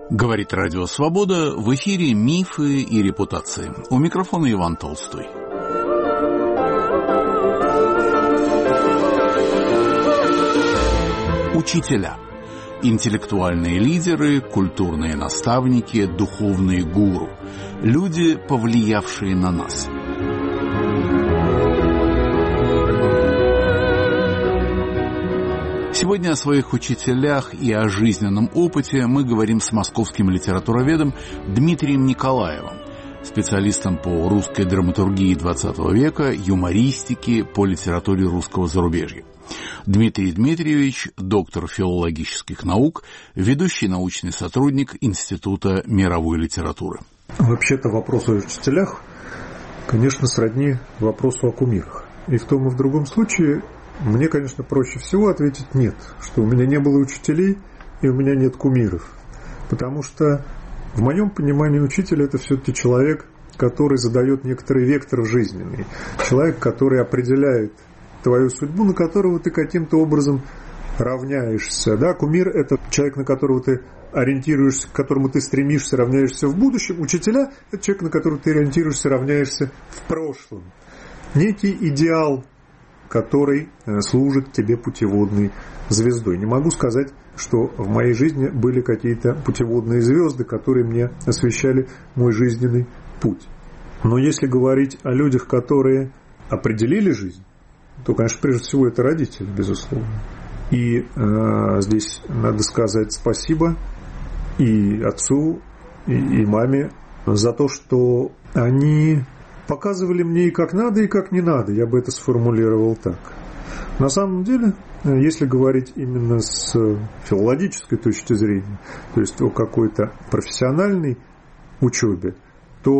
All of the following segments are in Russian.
Говорит Радио Свобода, в эфире «Мифы и репутации». У микрофона Иван Толстой. Учителя. Интеллектуальные лидеры, культурные наставники, духовные гуру. Люди, повлиявшие на нас. Сегодня о своих учителях и о жизненном опыте мы говорим с московским литературоведом Дмитрием Николаевым, специалистом по русской драматургии XX века, юмористике, по литературе русского зарубежья. Дмитрий Дмитриевич – доктор филологических наук, ведущий научный сотрудник Института мировой литературы. Вообще-то вопрос о учителях, конечно, сродни вопросу о кумирах. И в том и в другом случае мне, конечно, проще всего ответить «нет», что у меня не было учителей и у меня нет кумиров. Потому что в моем понимании учитель – это все-таки человек, который задает некоторый вектор жизненный. Человек, который определяет твою судьбу, на которого ты каким-то образом равняешься. Да? Кумир – это человек, на которого ты ориентируешься, к которому ты стремишься, равняешься в будущем. Учителя – это человек, на которого ты ориентируешься, равняешься в прошлом. Некий идеал, который служит тебе путеводной звездой. Не могу сказать, что в моей жизни были какие-то путеводные звезды, которые мне освещали мой жизненный путь. Но если говорить о людях, которые определили жизнь, то, конечно, прежде всего это родители, безусловно. И здесь надо сказать спасибо и отцу, и маме за то, что они показывали мне и как надо, и как не надо. Я бы это сформулировал так. На самом деле, если говорить именно с филологической точки зрения, то есть о какой-то профессиональной учебе, то,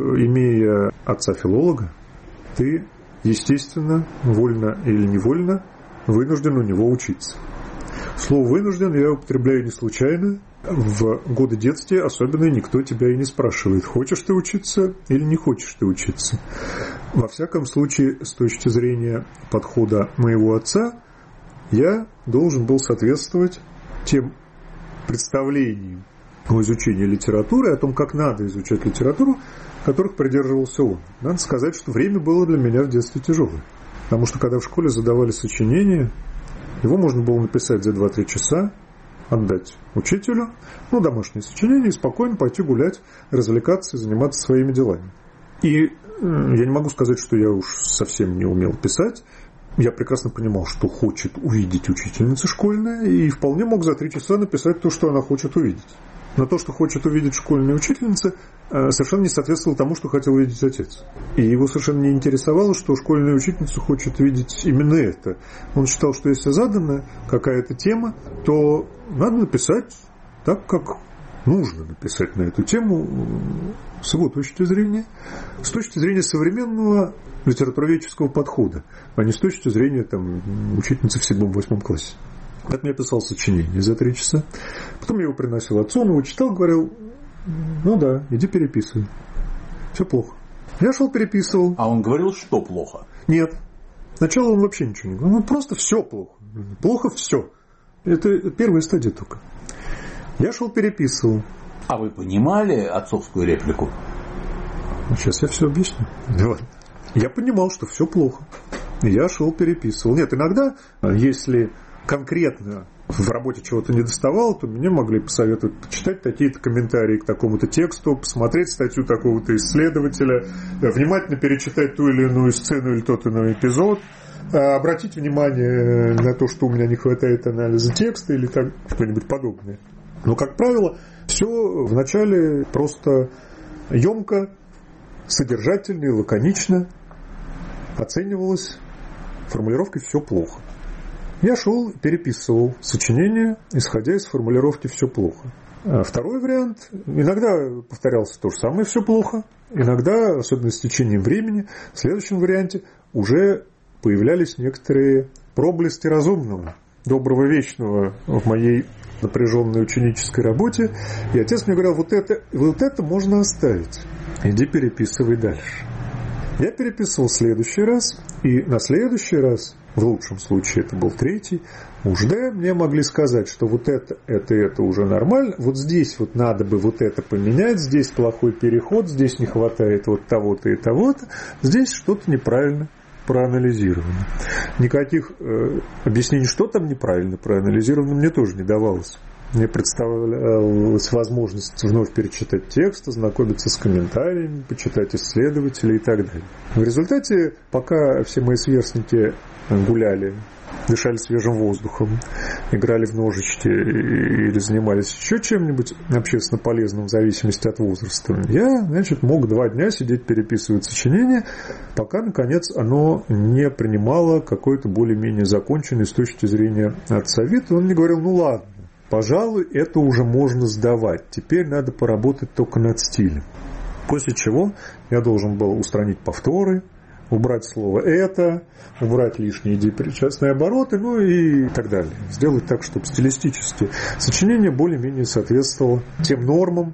имея отца-филолога, ты, естественно, вольно или невольно, вынужден у него учиться. Слово «вынужден» я употребляю не случайно. В годы детства особенно никто тебя и не спрашивает, хочешь ты учиться или не хочешь ты учиться. Во всяком случае, с точки зрения подхода моего отца, я должен был соответствовать тем представлениям о изучении литературы, о том, как надо изучать литературу, которых придерживался он. Надо сказать, что время было для меня в детстве тяжелое. Потому что когда в школе задавали сочинение, его можно было написать за 2-3 часа, отдать учителю, домашнее сочинение, и спокойно пойти гулять, развлекаться и заниматься своими делами. И я не могу сказать, что я уж совсем не умел писать. Я прекрасно понимал, что хочет увидеть учительница школьная, и вполне мог за 3 часа написать то, что она хочет увидеть. Но то, что хочет увидеть школьная учительница, совершенно не соответствовало тому, что хотел видеть отец. И его совершенно не интересовало, что школьная учительница хочет видеть именно это. Он считал, что если задана какая-то тема, то надо написать так, как нужно написать на эту тему с его точки зрения, с точки зрения современного литературоведческого подхода, а не с точки зрения учительницы в 7-8 классе. Так я писал сочинение за 3 часа. Потом я его приносил отцу, он его читал, говорил, иди переписывай. Все плохо. Я шел переписывал. А он говорил, что плохо? Нет. Сначала он вообще ничего не говорил. Просто все плохо. Плохо все. Это первая стадия только. Я шел переписывал. А вы понимали отцовскую реплику? Сейчас я все объясню. Я понимал, что все плохо. Я шел переписывал. Нет, иногда, если конкретно в работе чего-то не доставало, то мне могли посоветовать почитать такие-то комментарии к такому-то тексту, посмотреть статью такого-то исследователя, внимательно перечитать ту или иную сцену или тот иной эпизод, обратить внимание на то, что у меня не хватает анализа текста или что-нибудь подобное. Но, как правило, все вначале просто емко, содержательно и лаконично оценивалось формулировкой «все плохо». Я шел, переписывал сочинение, исходя из формулировки «все плохо». Второй вариант, иногда повторялся то же самое «все плохо», иногда, особенно с течением времени, в следующем варианте уже появлялись некоторые проблески разумного, доброго, вечного в моей напряженной ученической работе. И отец мне говорил, вот это можно оставить, иди переписывай дальше. Я переписывал в следующий раз, и на следующий раз в лучшем случае это был третий муж Д, мне могли сказать, что вот это уже нормально, вот здесь вот надо бы вот это поменять, здесь плохой переход, здесь не хватает вот того-то и того-то, здесь что-то неправильно проанализировано. Никаких объяснений, что там неправильно проанализировано, мне тоже не давалось. Мне представлялась возможность вновь перечитать текст, ознакомиться с комментариями, почитать исследователей и так далее. В результате, пока все мои сверстники гуляли, дышали свежим воздухом, играли в ножички или занимались еще чем-нибудь общественно полезным в зависимости от возраста, я, мог 2 дня сидеть, переписывать сочинение, пока, наконец, оно не принимало какой-то более-менее законченный с точки зрения отца вид. Он мне говорил, ну ладно, пожалуй, это уже можно сдавать, теперь надо поработать только над стилем. После чего я должен был устранить повторы, убрать слово «это», убрать лишние причастные обороты, и так далее. Сделать так, чтобы стилистически сочинение более-менее соответствовало тем нормам,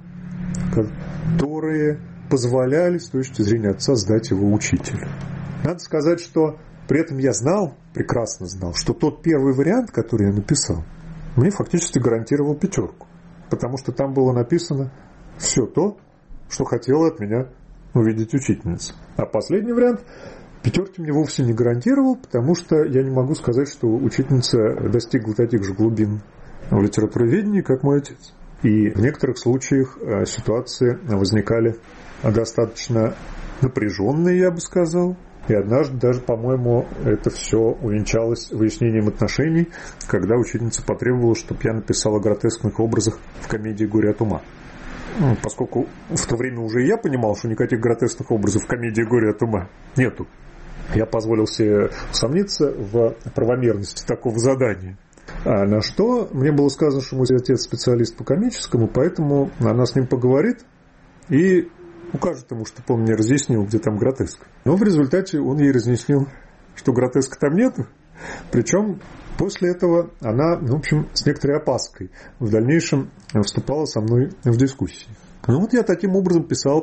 которые позволяли с точки зрения отца сдать его учителю. Надо сказать, что при этом я прекрасно знал, что тот первый вариант, который я написал, мне фактически гарантировал 5, потому что там было написано все то, что хотела от меня увидеть учительница. А последний вариант 5 мне вовсе не гарантировал, потому что я не могу сказать, что учительница достигла таких же глубин в литературоведении, как мой отец. И в некоторых случаях ситуации возникали достаточно напряженные, я бы сказал. И однажды даже, по-моему, это все увенчалось выяснением отношений, когда учительница потребовала, чтобы я написал о гротескных образах в комедии «Горе от ума». Поскольку в то время уже я понимал, что никаких гротескных образов в комедии «Горе от ума» нету, я позволил себе усомниться в правомерности такого задания. На что мне было сказано, что мой отец специалист по комическому, поэтому она с ним поговорит и укажет ему, чтобы он мне разъяснил, где там гротеск. Но в результате он ей разъяснил, что гротеска там нету. Причем после этого она, с некоторой опаской в дальнейшем вступала со мной в дискуссии. Я таким образом писал.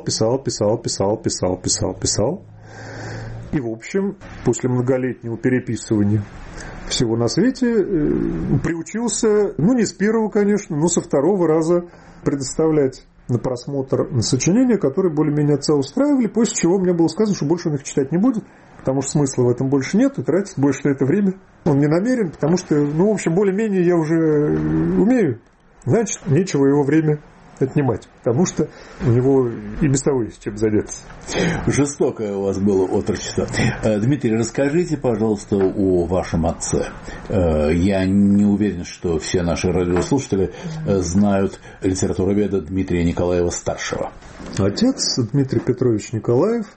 И, в общем, после многолетнего переписывания всего на свете приучился, не с первого, конечно, но со 2-го раза предоставлять на просмотр сочинения, которые более-менее отца устраивали, после чего мне было сказано, что больше он их читать не будет, потому что смысла в этом больше нет, и тратить больше на это время он не намерен, потому что, более-менее я уже умею, значит, нечего его время отнимать, потому что у него и без того есть чем заняться. Жестокое у вас было отрочество. Дмитрий, расскажите, пожалуйста, о вашем отце. Я не уверен, что все наши радиослушатели знают литературоведа Дмитрия Николаева-старшего. Отец Дмитрий Петрович Николаев,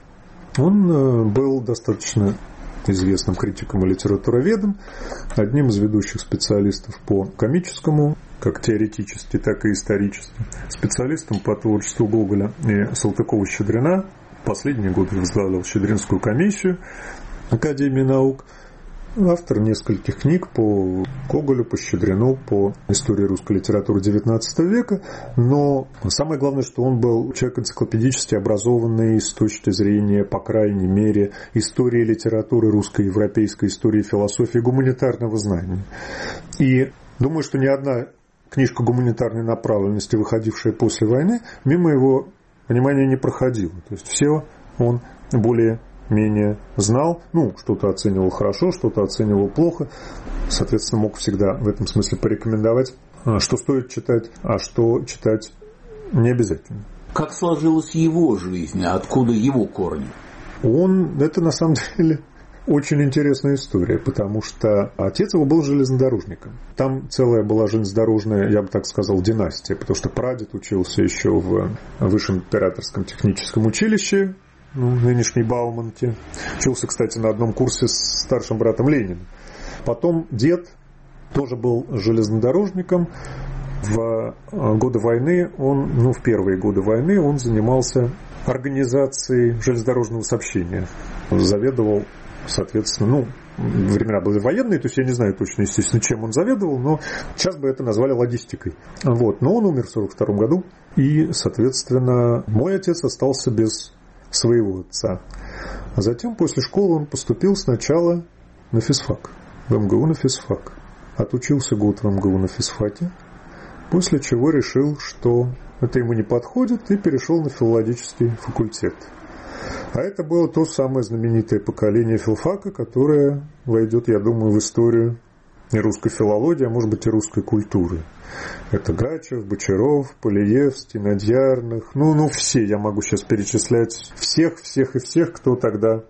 он был достаточно известным критиком и литературоведом, одним из ведущих специалистов по комическому, как теоретически, так и исторически, специалистом по творчеству Гоголя и Салтыкова-Щедрина. Последние годы возглавлял Щедринскую комиссию Академии наук, автор нескольких книг по Гоголю, по Щедрину, по истории русской литературы XIX века, но самое главное, что он был человек энциклопедически образованный с точки зрения, по крайней мере, истории литературы, русской, европейской истории, философии, гуманитарного знания. И думаю, что ни одна книжка гуманитарной направленности, выходившая после войны, мимо его понимания не проходила. То есть все он более-менее знал, что-то оценивал хорошо, что-то оценивал плохо, соответственно, мог всегда в этом смысле порекомендовать, что стоит читать, а что читать не обязательно. Как сложилась его жизнь, откуда его корни? Это на самом деле очень интересная история, потому что отец его был железнодорожником. Там целая была железнодорожная, я бы так сказал, династия, потому что прадед учился еще в Высшем императорском техническом училище, нынешней Бауманке. Учился, кстати, на одном курсе с старшим братом Лениным. Потом дед тоже был железнодорожником. В годы войны в первые годы войны он занимался организацией железнодорожного сообщения. Заведовал, соответственно, времена были военные, то есть я не знаю точно, естественно, чем он заведовал, но сейчас бы это назвали логистикой. Но он умер в 1942 году, и, соответственно, мой отец остался без своего отца. А затем, после школы, он поступил сначала на физфак, в МГУ на физфак. Отучился год в МГУ на физфаке, после чего решил, что это ему не подходит, и перешел на филологический факультет. А это было то самое знаменитое поколение филфака, которое войдет, я думаю, в историю и русской филологии, а может быть и русской культуры. Это Грачев, Бочаров, Полиев, Стенадьярных, все, я могу сейчас перечислять всех, кто тогда,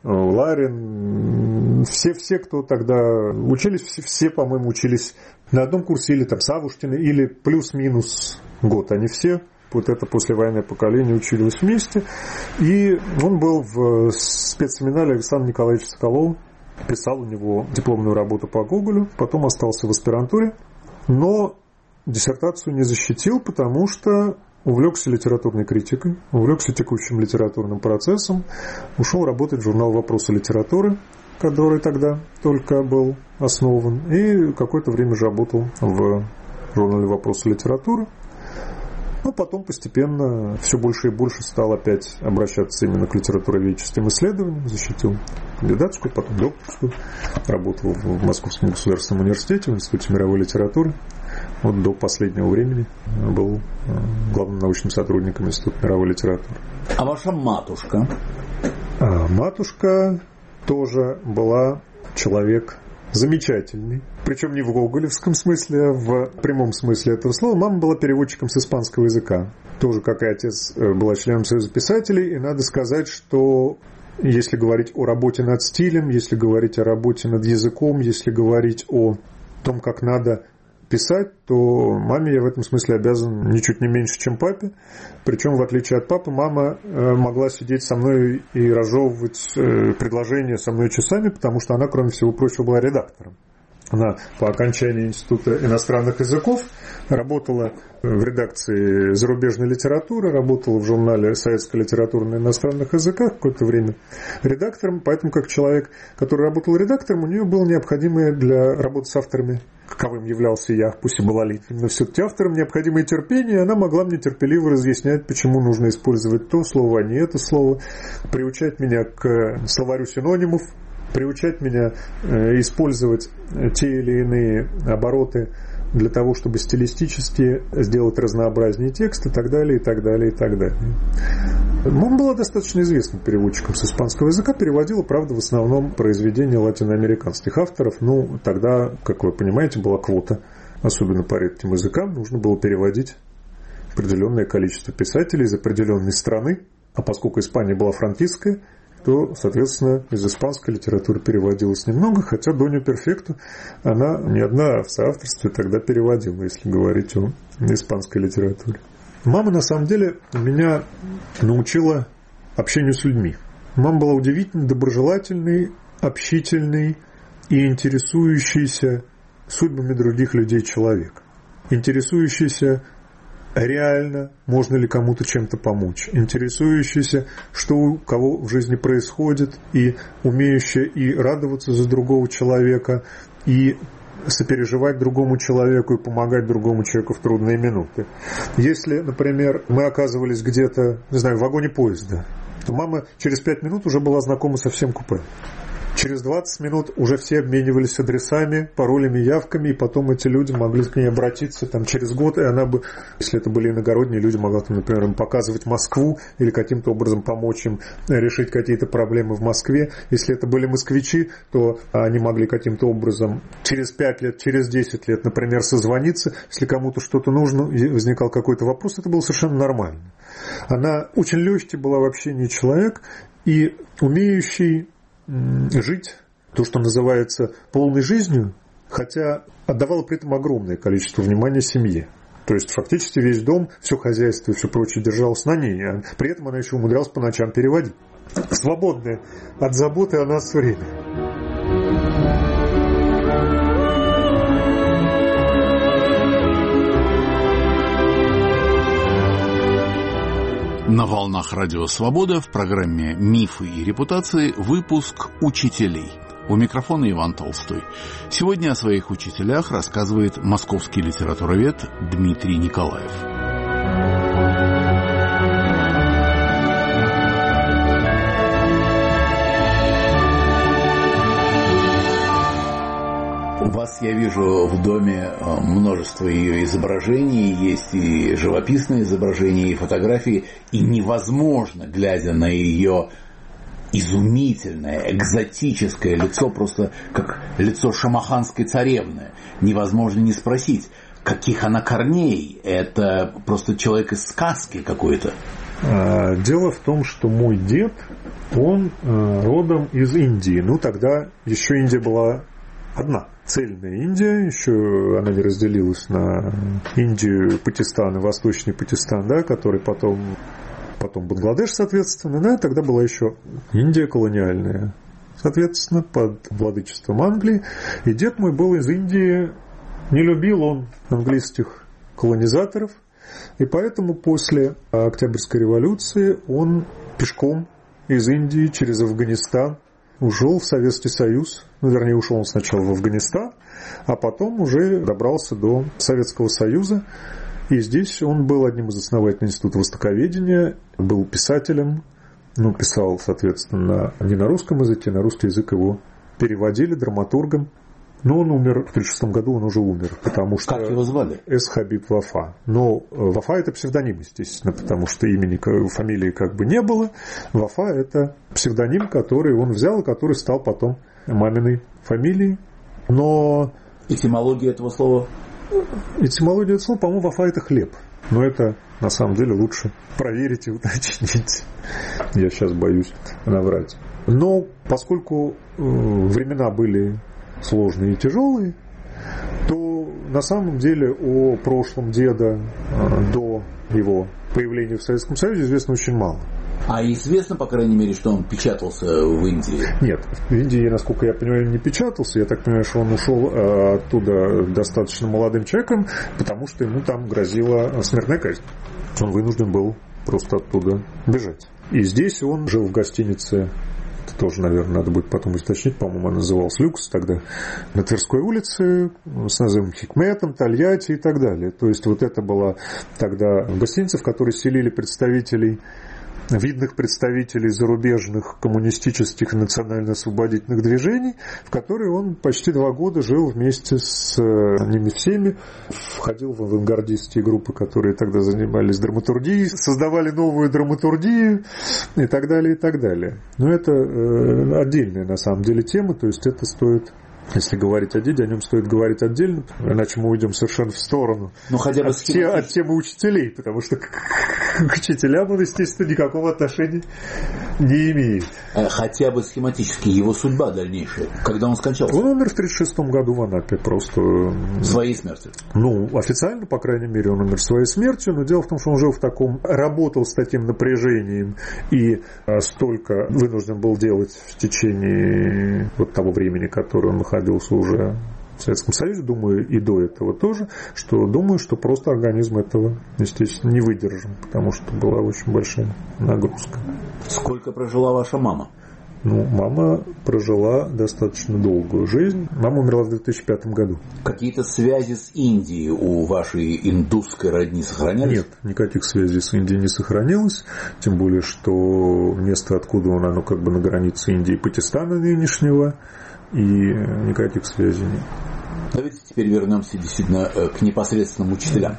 Ларин, все, кто тогда учились, все, по-моему, учились на одном курсе, или там Савушкины, или плюс-минус год, они все. Вот это послевоенное поколение училось вместе. И он был в спецсеминаре Александра Николаевича Соколова, писал у него дипломную работу по Гоголю, потом остался в аспирантуре, но диссертацию не защитил, потому что увлекся литературной критикой, увлекся текущим литературным процессом, ушел работать в журнал «Вопросы литературы», который тогда только был основан, и какое-то время же работал в журнале «Вопросы литературы». Но потом постепенно все больше и больше стал опять обращаться именно к литературоведческим исследованиям, защитил кандидатскую, потом докторскую, работал в Московском государственном университете, в Институте мировой литературы. Вот до последнего времени был главным научным сотрудником Института мировой литературы. А ваша матушка? Матушка тоже была человек замечательный. Причем не в гоголевском смысле, а в прямом смысле этого слова. Мама была переводчиком с испанского языка. Тоже, как и отец, была членом Союза писателей. И надо сказать, что если говорить о работе над стилем, если говорить о работе над языком, если говорить о том, как надо писать, то маме я в этом смысле обязан ничуть не меньше, чем папе. Причем, в отличие от папы, мама могла сидеть со мной и разжевывать предложения со мной часами, потому что она, кроме всего прочего, была редактором. Она по окончании Института иностранных языков работала в редакции зарубежной литературы, работала в журнале «Советская литература на иностранных языках» какое-то время редактором. Поэтому, как человек, который работал редактором, у нее было необходимое для работы с авторами, каковым являлся я, пусть и малолетним, но все-таки автором, необходимое терпение, и она могла мне терпеливо разъяснять, почему нужно использовать то слово, а не это слово, приучать меня к словарю синонимов, приучать меня использовать те или иные обороты для того, чтобы стилистически сделать разнообразнее текст, и так далее, и так далее, и так далее. Мама была достаточно известным переводчиком с испанского языка, переводила, правда, в основном произведения латиноамериканских авторов. Тогда, как вы понимаете, была квота, особенно по редким языкам, нужно было переводить определенное количество писателей из определенной страны, а поскольку Испания была франкистская, то, соответственно, из испанской литературы переводилось немного, хотя Донью Перфекту она не одна в соавторстве тогда переводила, если говорить о испанской литературе. Мама, на самом деле, меня научила общению с людьми. Мама была удивительно доброжелательный, общительный и интересующийся судьбами других людей человек. Интересующийся реально, можно ли кому-то чем-то помочь, интересующийся, что у кого в жизни происходит, и умеющий и радоваться за другого человека, и сопереживать другому человеку и помогать другому человеку в трудные минуты. Если, например, мы оказывались где-то, не знаю, в вагоне поезда, то мама через 5 минут уже была знакома со всем купе. Через 20 минут уже все обменивались адресами, паролями, явками, и потом эти люди могли к ней обратиться через год, и она бы, если это были иногородние люди, могла, например, им показывать Москву или каким-то образом помочь им решить какие-то проблемы в Москве. Если это были москвичи, то они могли каким-то образом через 5 лет, через 10 лет, например, созвониться. Если кому-то что-то нужно, возникал какой-то вопрос, это было совершенно нормально. Она очень легкий была в общении человек и умеющий жить, то, что называется, полной жизнью, хотя отдавала при этом огромное количество внимания семье. То есть, фактически весь дом, все хозяйство и все прочее держалось на ней, а при этом она еще умудрялась по ночам переводить. Свободное от заботы о нас время. На волнах Радио Свобода в программе «Мифы и репутации» выпуск «Учителей». У микрофона Иван Толстой. Сегодня о своих учителях рассказывает московский литературовед Дмитрий Николаев. У вас, я вижу, в доме множество ее изображений, есть и живописные изображения, и фотографии, и невозможно, глядя на ее изумительное, экзотическое лицо, просто как лицо шамаханской царевны, невозможно не спросить, каких она корней, это просто человек из сказки какой-то. Дело в том, что мой дед, он родом из Индии. Ну, тогда еще Индия была одна, цельная Индия, еще она не разделилась на Индию, Пакистан и Восточный Пакистан, да, который потом Бангладеш, соответственно, да, тогда была еще Индия колониальная, соответственно, под владычеством Англии. И дед мой был из Индии, не любил он английских колонизаторов, и поэтому после Октябрьской революции он пешком из Индии через Афганистан ушел в Советский Союз. Ну, вернее, ушел он сначала в Афганистан, а потом уже добрался до Советского Союза. И здесь он был одним из основателей Института востоковедения, был писателем, ну, писал, соответственно, не на русском языке, на русский язык его переводили, драматургом. Но он умер в 1936 году, он уже умер, потому что... Как его звали? Хабиб Вафа. Но Вафа это псевдоним, естественно, потому что имени, фамилии как бы не было. Вафа это псевдоним, который он взял и который стал потом маминой фамилией. Но... Этимология этого слова? Этимология этого слова, по-моему, Вафа это хлеб. Но это на самом деле лучше проверить и уточнить. Я сейчас боюсь наврать. Но поскольку времена были сложные и тяжелые, то на самом деле о прошлом деда до его появления в Советском Союзе известно очень мало. А известно, по крайней мере, что он печатался в Индии? Нет, в Индии, насколько я понимаю, не печатался. Я так понимаю, что он ушел оттуда достаточно молодым человеком, потому что ему там грозила смертная казнь. Он вынужден был просто оттуда бежать. И здесь он жил в гостинице, это тоже, наверное, надо будет потом уточнить, по-моему, она называлась «Люкс» тогда, на Тверской улице, с назывом Хикметом, Тольятти и так далее. То есть вот это была тогда гостиница, в которой селили видных представителей зарубежных коммунистических и национально-освободительных движений, в которой он почти 2 года жил вместе с ними всеми, входил в авангардистские группы, которые тогда занимались драматургией, создавали новую драматургию и так далее, и так далее. Но это отдельная на самом деле тема, то есть это стоит... Если говорить о деде, о нем стоит говорить отдельно, иначе мы уйдем совершенно в сторону хотя бы от темы учителей, потому что к учителям он, естественно, никакого отношения не имеет. Хотя бы схематически его судьба дальнейшая, когда он скончался? Он умер в 1936 году в Анапе просто. Своей смертью? Ну, официально, по крайней мере, он умер своей смертью, но дело в том, что он жил работал с таким напряжением и столько вынужден был делать в течение вот того времени, которое он находился уже в Советском Союзе, думаю, и до этого тоже, что просто организм этого, естественно, не выдержал, потому что была очень большая нагрузка. Сколько прожила ваша мама? Ну, мама прожила достаточно долгую жизнь. Мама умерла в 2005 году. Какие-то связи с Индией у вашей индусской родни сохранялись? Нет, никаких связей с Индией не сохранилось. Тем более, что место, откуда он, оно как бы на границе Индии и Пакистана нынешнего. И никаких связей нет. Давайте теперь вернемся действительно к непосредственным учителям.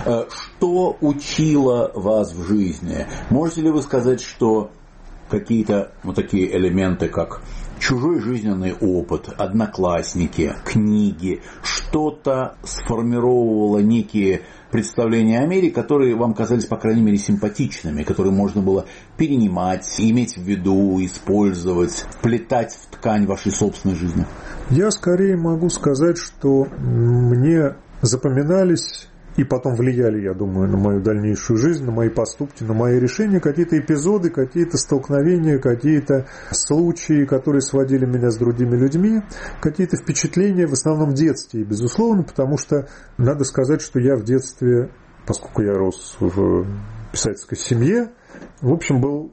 Что учило вас в жизни? Можете ли вы сказать, что какие-то вот такие элементы, как чужой жизненный опыт, одноклассники, книги, что-то сформировало некие представления о мире, которые вам казались, по крайней мере, симпатичными, которые можно было перенимать, иметь в виду, использовать, вплетать в ткань вашей собственной жизни? Я скорее могу сказать, что мне запоминались и потом влияли, я думаю, на мою дальнейшую жизнь, на мои поступки, на мои решения, какие-то эпизоды, какие-то столкновения, какие-то случаи, которые сводили меня с другими людьми, какие-то впечатления, в основном в детстве, безусловно, потому что надо сказать, что я в детстве, поскольку я рос в писательской семье, в общем, был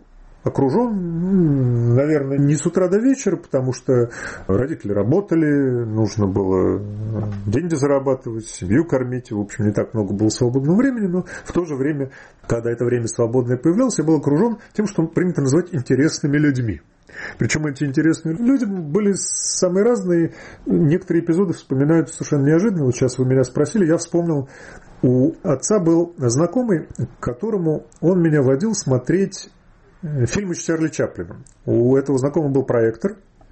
окружен, наверное, не с утра до вечера, потому что родители работали, нужно было деньги зарабатывать, семью кормить, в общем, не так много было свободного времени, но в то же время, когда это время свободное появлялось, я был окружен тем, что принято называть интересными людьми. Причем эти интересные люди были самые разные. Некоторые эпизоды вспоминают совершенно неожиданно. Вот сейчас вы меня спросили, я вспомнил, у отца был знакомый, к которому он меня водил смотреть фильмы с Чарли Чаплином. У этого знакомого был проектор.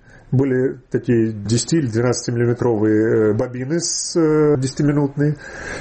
Были такие 10 или 12-миллиметровые бобины 10-минутные.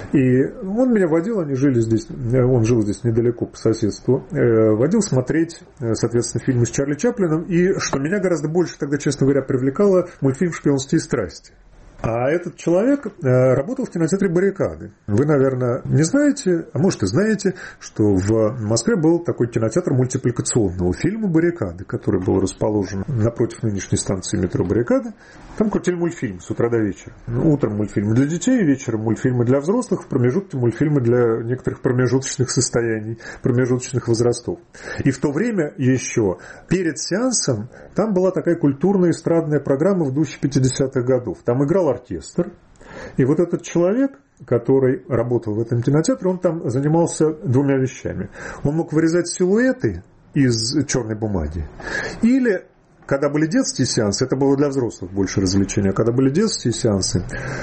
И он меня водил, он жил здесь недалеко по соседству, водил смотреть, соответственно, фильмы с Чарли Чаплином. И, что меня гораздо больше тогда, честно говоря, привлекало, мультфильм «Шпионские страсти». А этот человек работал в кинотеатре «Баррикады». Вы, наверное, не знаете, а может и знаете, что в Москве был такой кинотеатр мультипликационного фильма «Баррикады», который был расположен напротив нынешней станции метро «Баррикады». Там крутили мультфильм с утра до вечера. Утром мультфильмы для детей, вечером мультфильмы для взрослых, в промежутке мультфильмы для некоторых промежуточных состояний, промежуточных возрастов. И в то время еще перед сеансом там была такая культурная эстрадная программа в духе 50-х годов. Там играл оркестр. И вот этот человек, который работал в этом кинотеатре, он там занимался двумя вещами. Он мог вырезать силуэты из черной бумаги. Или, когда были детские сеансы, это было для взрослых больше развлечения, а когда были детские сеансы,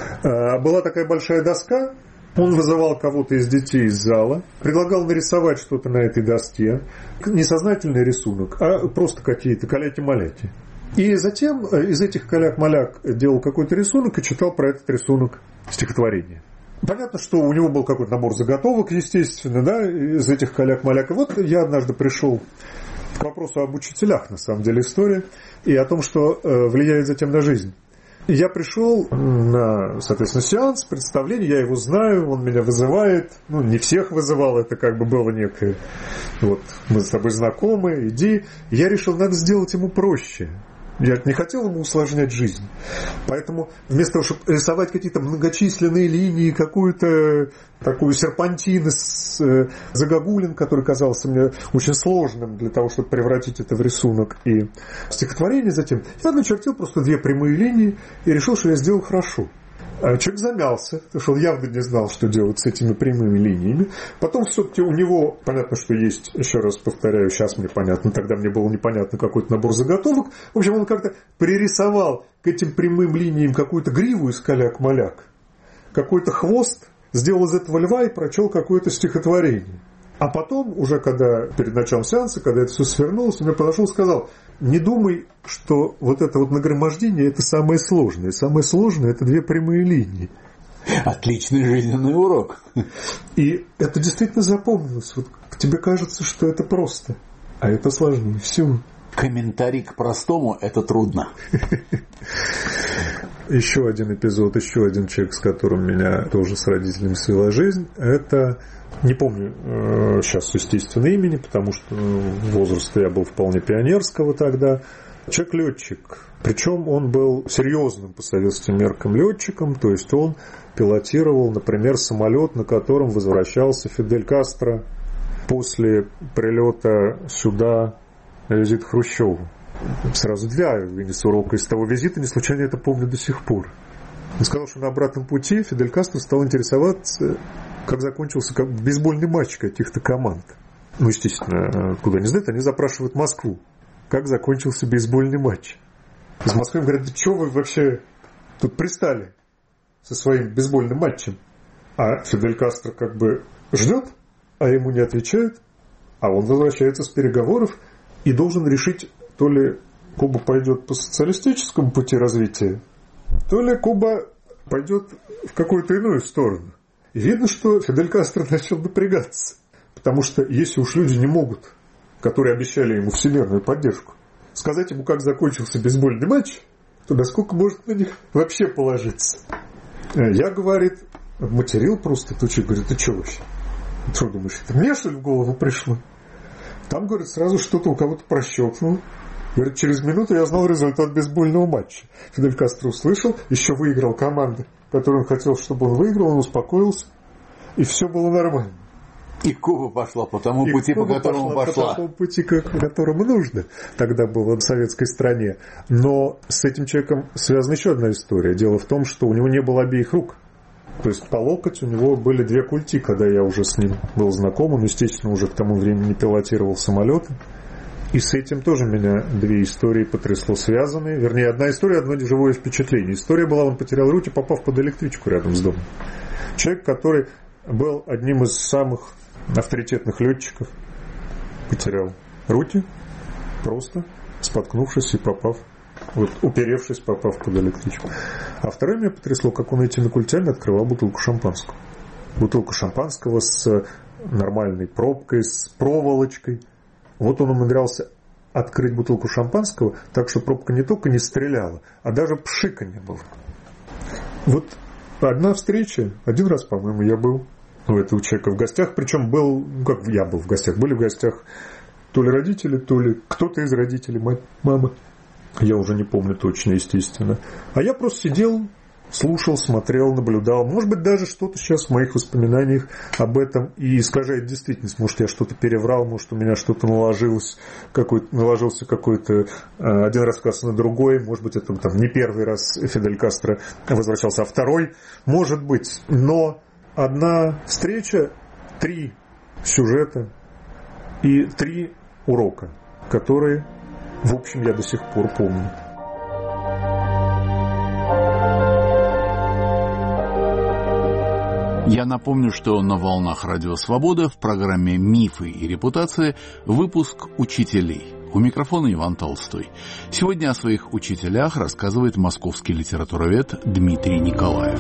была такая большая доска, он вызывал кого-то из детей из зала, предлагал нарисовать что-то на этой доске, не сознательный рисунок, а просто какие-то каляки-маляки. И затем из этих каляк-маляк делал какой-то рисунок и читал про этот рисунок стихотворение. Понятно, что у него был какой-то набор заготовок, естественно, да, из этих каляк-маляк. И вот я однажды пришел к вопросу об учителях, на самом деле, история, и о том, что влияет затем на жизнь. Я пришел на, соответственно, сеанс, представление, я его знаю, он меня вызывает, не всех вызывал, это как бы было некое, вот, мы с тобой знакомы, иди. Я решил, надо сделать ему проще. Я не хотел ему усложнять жизнь. Поэтому вместо того, чтобы рисовать какие-то многочисленные линии, какую-то такую серпантин из загогулин, который казался мне очень сложным для того, чтобы превратить это в рисунок и стихотворение затем, я начертил просто две прямые линии и решил, что я сделал хорошо. Человек замялся, потому что он явно не знал, что делать с этими прямыми линиями. Потом все-таки у него, понятно, что есть, еще раз повторяю, сейчас мне понятно, тогда мне было непонятно какой-то набор заготовок. В общем, он как-то пририсовал к этим прямым линиям какую-то гриву из каляк-маляк, какой-то хвост, сделал из этого льва и прочел какое-то стихотворение. А потом, уже когда перед началом сеанса, когда это все свернулось, он мне подошел и сказал: не думай, что вот это вот нагромождение – это самое сложное. Самое сложное – это две прямые линии. Отличный жизненный урок. И это действительно запомнилось. Вот тебе кажется, что это просто, а это сложнее всего. Комментарий к простому – это трудно. Еще один эпизод, еще один человек, с которым меня тоже с родителями свела жизнь, это... Не помню сейчас, естественно, имени, потому что возраст я был вполне пионерского тогда. Человек-летчик. Причем он был серьезным по советским меркам летчиком, то есть он пилотировал, например, самолет, на котором возвращался Фидель Кастро после прилета сюда на визит к Хрущеву. Сразу для вынес урок из того визита, не случайно это помню до сих пор. Он сказал, что на обратном пути Фидель Кастро стал интересоваться, как закончился бейсбольный матч каких-то команд. Естественно, куда они знают, они запрашивают Москву. Как закончился бейсбольный матч? Из Москвы им говорят: да что вы вообще тут пристали со своим бейсбольным матчем? А Фидель Кастро как бы ждет, а ему не отвечают. А он возвращается с переговоров и должен решить, то ли Куба пойдет по социалистическому пути развития, то ли Куба пойдет в какую-то иную сторону. И видно, что Фидель Кастро начал напрягаться. Потому что если уж люди не могут, которые обещали ему всемирную поддержку, сказать ему, как закончился бейсбольный матч, то насколько может на них вообще положиться? Я, говорит, материл просто. Тут человек говорит: ты что вообще? Что думаешь, это мне, что ли, в голову пришло? Там, говорит, сразу что-то у кого-то прощелкнуло. Говорит, через минуту я знал результат бейсбольного матча. Фидель Кастро услышал, еще выиграл команду, которую он хотел, чтобы он выиграл, он успокоился, и все было нормально. И Куба пошла по тому пути, по которому пошла. По тому пути, по которому нужно тогда было в советской стране. Но с этим человеком связана еще одна история. Дело в том, что у него не было обеих рук. То есть по локоть у него были две культи, когда я уже с ним был знаком. Он, естественно, уже к тому времени пилотировал самолеты. И с этим тоже меня две истории потрясло связанные. Вернее, одна история, одно живое впечатление. История была, он потерял рути, попав под электричку рядом с домом. Человек, который был одним из самых авторитетных летчиков, потерял рути, просто споткнувшись и попав, уперевшись, попав под электричку. А второе меня потрясло, как он этими культями открывал бутылку шампанского. Бутылку шампанского с нормальной пробкой, с проволочкой. Вот он умудрялся открыть бутылку шампанского так, что пробка не только не стреляла, а даже пшика не было. Вот одна встреча, один раз, по-моему, я был у этого человека в гостях, причем был, как я был в гостях, были в гостях то ли родители, то ли кто-то из родителей, мать, мама, я уже не помню точно, естественно. А я просто сидел, слушал, смотрел, наблюдал. Может быть, даже что-то сейчас в моих воспоминаниях об этом и искажает действительность. Может, я что-то переврал, может, у меня что-то наложился какой-то один рассказ на другой. Может быть, это там не первый раз Фидель Кастро возвращался, а второй. Может быть. Но одна встреча, 3 сюжета и 3 урока, которые, в общем, я до сих пор помню. Я напомню, что на волнах Радио Свобода в программе «Мифы и репутация» выпуск «Учителей». У микрофона Иван Толстой. Сегодня о своих учителях рассказывает московский литературовед Дмитрий Николаев.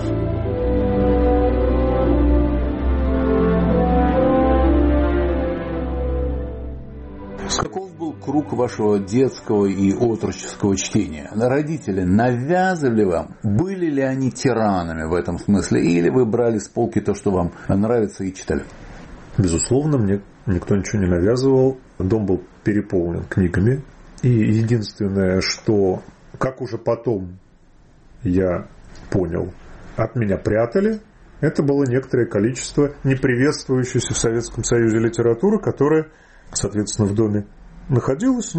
Каков был круг вашего детского и отроческого чтения? Родители навязывали вам? Были ли они тиранами в этом смысле? Или вы брали с полки то, что вам нравится, и читали? Безусловно, мне никто ничего не навязывал. Дом был переполнен книгами. И единственное, что, как уже потом я понял, от меня прятали, это было некоторое количество не приветствующейся в Советском Союзе литературы, которая, соответственно, в доме находилась,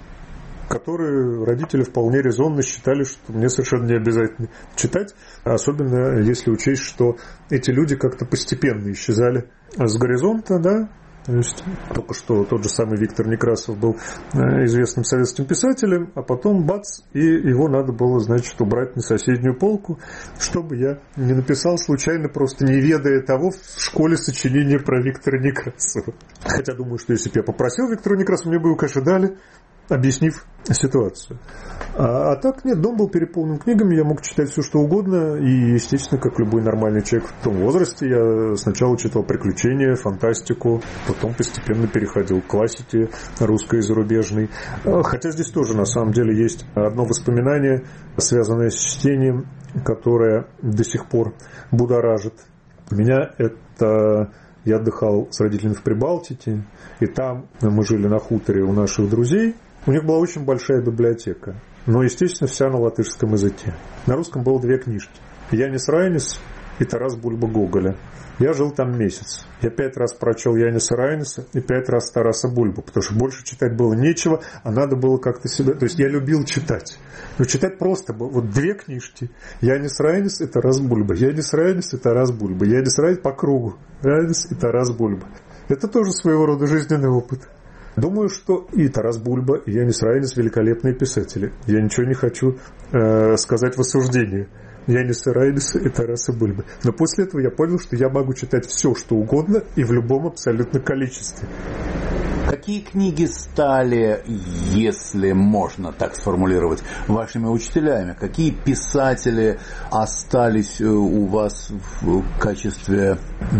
которые родители вполне резонно считали, что мне совершенно не обязательно читать, особенно если учесть, что эти люди как-то постепенно исчезали с горизонта, да. То есть только что тот же самый Виктор Некрасов был известным советским писателем, а потом бац, и его надо было, значит, убрать на соседнюю полку, чтобы я не написал случайно, просто не ведая того, в школе сочинение про Виктора Некрасова. Хотя думаю, что если бы я попросил Виктора Некрасова, мне бы его, конечно, дали, объяснив ситуацию. А так нет, дом был переполнен книгами, я мог читать все, что угодно, и, естественно, как любой нормальный человек в том возрасте, я сначала читал приключения, фантастику, потом постепенно переходил к классике русской и зарубежной. Хотя здесь тоже, на самом деле, есть одно воспоминание, связанное с чтением, которое до сих пор будоражит меня. Это я отдыхал с родителями в Прибалтике, и там мы жили на хуторе у наших друзей. У них была очень большая библиотека, но, естественно, вся на латышском языке. На русском было 2 книжки. Янис Райнис и Тарас Бульба Гоголя. Я жил там месяц. Я 5 раз прочел Яниса Райниса и 5 раз Тараса Бульбу, потому что больше читать было нечего, а надо было как-то себя... То есть я любил читать. Но читать просто было. Вот 2 книжки. Янис Райнис и Тарас Бульба. Янис Райнис и Тарас Бульба. Янис Райнис по кругу. Райнис и Тарас Бульба. Это тоже своего рода жизненный опыт. Думаю, что и Тарас Бульба, и Янис Райнис великолепные писатели. Я ничего не хочу сказать в осуждении Яниса Райниса и Тараса Бульбы. Но после этого я понял, что я могу читать все, что угодно, и в любом абсолютно количестве. Какие книги стали, если можно так сформулировать, вашими учителями? Какие писатели остались у вас в качестве,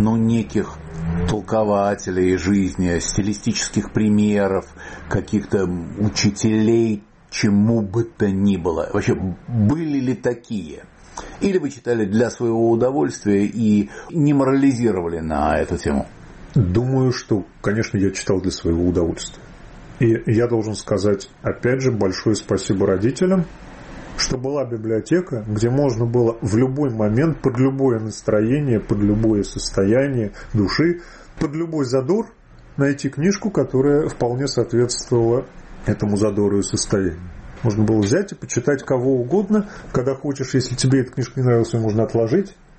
неких толкователей жизни, стилистических примеров, каких-то учителей, чему бы то ни было? Вообще, были ли такие? Или вы читали для своего удовольствия и не морализировали на эту тему? Думаю, что, конечно, я читал для своего удовольствия. И я должен сказать, опять же, большое спасибо родителям, что была библиотека, где можно было в любой момент, под любое настроение, под любое состояние души, под любой задор найти книжку, которая вполне соответствовала этому задору и состоянию. Можно было взять и почитать кого угодно, когда хочешь. Если тебе эта книжка не нравилась, ее можно отложить